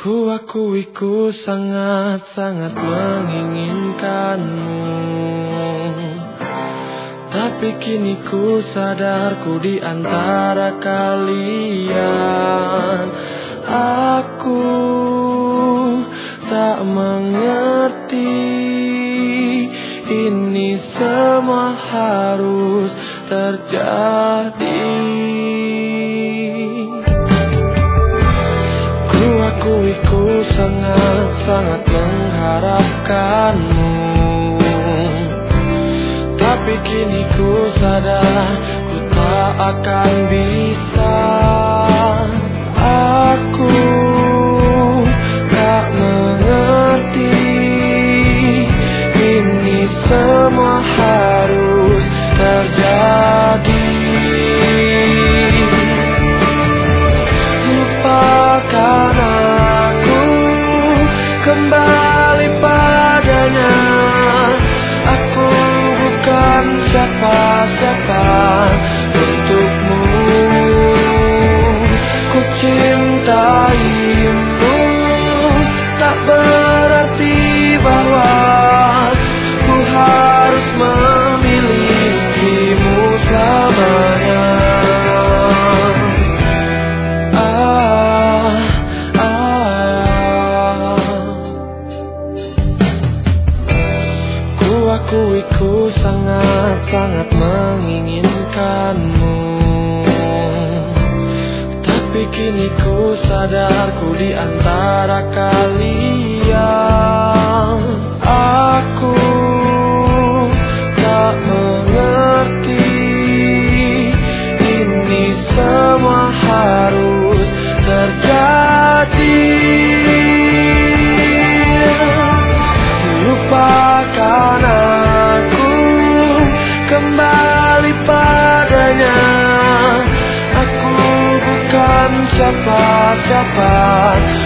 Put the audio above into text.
Ku akui ku sangat-sangat menginginkanmu, tapi kini ku sadar ku di antara kalian. Aku tak mengerti ini semua harus terjadi. Ku akui ku sangat-sangat mengharapkanmu, tapi kini ku sadar ku tak akan bisa. Aku tak mengerti ini semua harus terjadi. Lupakan aku, kembali padanya. Aku bukan siapa-siapa untukmu. Ku cintaimu, tak berarti bahwa ku harus memilikimu selamanya. Ku akui ku sangat-sangat menginginkanmu, tapi kini ku sadar ku di antara kalian. Aku tak mengerti ini semua harus terjadi. Lupakan aku, kembali padanya. Aku bukan siapa-siapa